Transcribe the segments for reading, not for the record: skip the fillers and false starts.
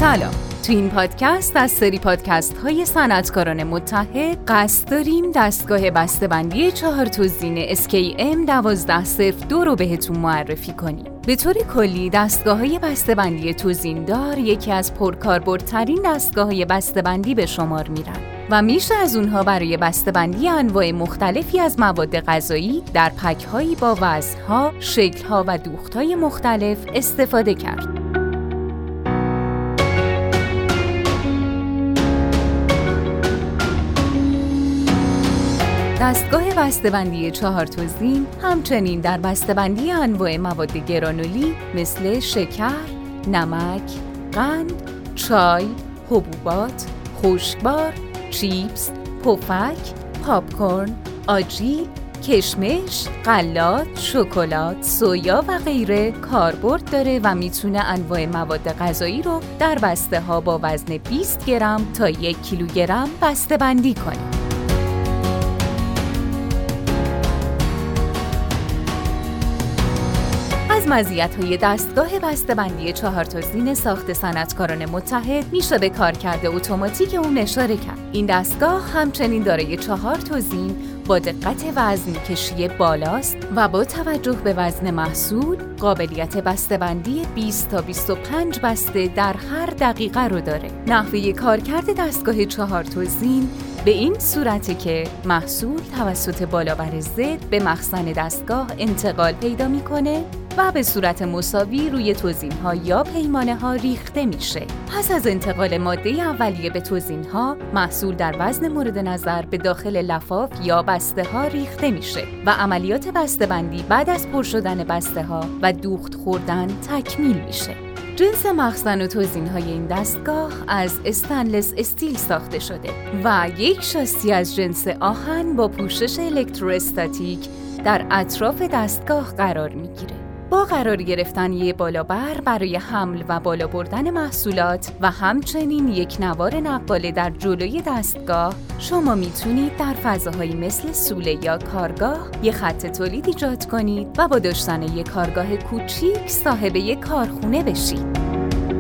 سلام. تو این پادکست از سری پادکست های صنعتکاران متحد قصد داریم دستگاه بسته‌بندی 4 توزین SKM1202 رو بهتون معرفی کنیم. به طور کلی دستگاه های بسته‌بندی توزیندار یکی از پرکاربردترین دستگاه های بسته‌بندی به شمار میرن و میشه از اونها برای بسته‌بندی انواع مختلفی از مواد غذایی در پک‌هایی با وزن‌ها، شکل‌ها و دوخت‌های مختلف استفاده کرد. دستگاه بسته‌بندی 4 توزین همچنین در بسته‌بندی انواع مواد گرانولی مثل شکر، نمک، قند، چای، حبوبات، خشکبار، چیپس، پفک، پاپکورن، آجیل، کشمش، غلات، شکلات، سویا و غیره کاربرد داره و میتونه انواع مواد غذایی رو در بسته ها با وزن 20 گرم تا 1 کیلوگرم بسته‌بندی کنه. از مزیت‌های دستگاه بسته‌بندی 4 توزین ساخت صنعتکاران متحد میشه به کارکرد اتوماتیک اون اشاره کرد. این دستگاه همچنین دارای 4 توزین با دقت وزن‌کشی بالاست و با توجه به وزن محصول قابلیت بسته‌بندی 20 تا 25 بسته در هر دقیقه رو داره. نحوه کارکرد دستگاه 4 توزین به این صورته که محصول توسط بالابر ضد به مخزن دستگاه انتقال پیدا میکنه و به صورت مساوی روی توزین‌ها یا پیمانه‌ها ریخته میشه. پس از انتقال ماده اولیه به توزین‌ها، محصول در وزن مورد نظر به داخل لفاف یا بسته‌ها ریخته میشه و عملیات بسته‌بندی بعد از پر شدن بسته‌ها و دوخت خوردن تکمیل میشه. جنس مخزن و توزین‌های این دستگاه از استنلس استیل ساخته شده و یک شاسی از جنس آهن با پوشش الکتروستاتیک در اطراف دستگاه قرار میگیره. با قرار گرفتن یک بالابر برای حمل و بالا بردن محصولات و همچنین یک نوار نقاله در جلوی دستگاه، شما میتونید در فضاهایی مثل سوله یا کارگاه یک خط تولید ایجاد کنید و با داشتن یک کارگاه کوچیک صاحب یک کارخونه بشید.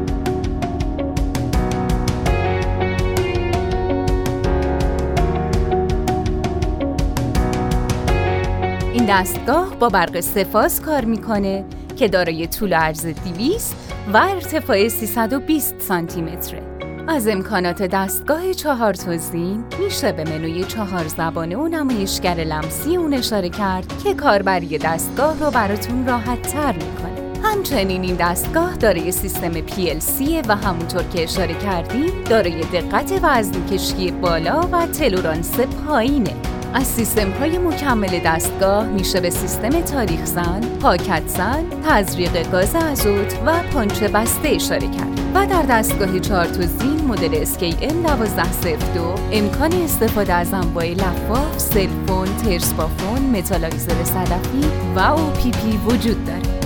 این دستگاه با برق 3 فاز کار میکنه که دارای طول و عرض 200 و ارتفاع 320 سانتی متره. از امکانات دستگاه 4 توزین میشه به منوی 4 زبانه و نمایشگر لمسی اون اشاره کرد که کاربری دستگاه رو براتون راحت تر میکنه. همچنین این دستگاه دارای سیستم PLC و همونطور که اشاره کردیم دارای دقت وزن‌کشی بالا و تلورانس پایینه. از سیستم‌های مکمل دستگاه میشه به سیستم تاریخ زن، پاکت زن، تزریق گاز آزوت و پانچ بسته اشاره کرد. و در دستگاه 4 توزین مدل SKM1202 امکان استفاده از انواع لفاف، سلفون، ترسبافون، متالایزر صدفی و OPP وجود داره.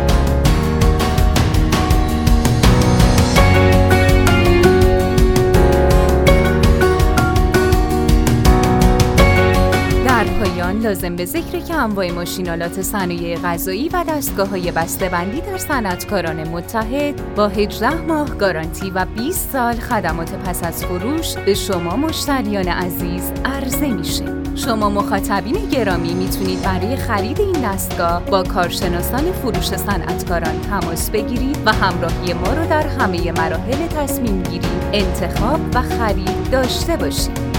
لازم به ذکر که انواع ماشین‌آلات صنایع غذایی و دستگاه‌های بسته‌بندی در صنعتکاران متحد با 18 ماه گارانتی و 20 سال خدمات پس از فروش به شما مشتریان عزیز عرضه میشه. شما مخاطبین گرامی میتونید برای خرید این دستگاه با کارشناسان فروش صنعتکاران تماس بگیرید و همراهی ما رو در همه مراحل تصمیم گیری، انتخاب و خرید داشته باشید.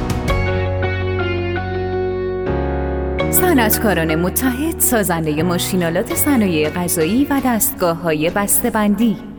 صنعتکاران متحد، سازنده ماشین‌آلات صنایع غذایی و دستگاه‌های بسته‌بندی.